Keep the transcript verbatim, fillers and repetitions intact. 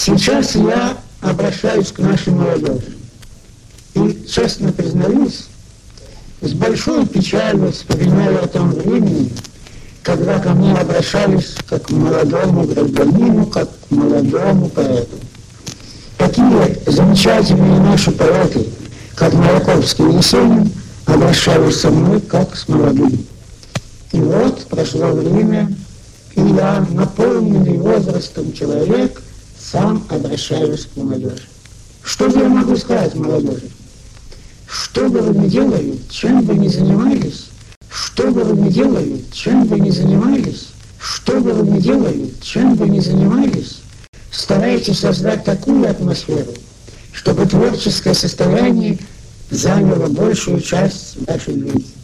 Сейчас я обращаюсь к нашей молодежи. И, честно признаюсь, с большой печалью вспоминаю о том времени, когда ко мне обращались как к молодому гражданину, как к молодому поэту. Такие замечательные наши поэты, как Маяковский и Есенин, обращались со мной как с молодым. И вот прошло время, и я, наполненный возрастом человек, сам обращаюсь к молодежи. Что же я могу сказать молодежи? Что бы вы ни делали, чем бы ни занимались, что бы вы ни делали, чем бы ни занимались, что бы вы ни делали, чем бы ни занимались, старайтесь создать такую атмосферу, чтобы творческое состояние заняло большую часть вашей жизни.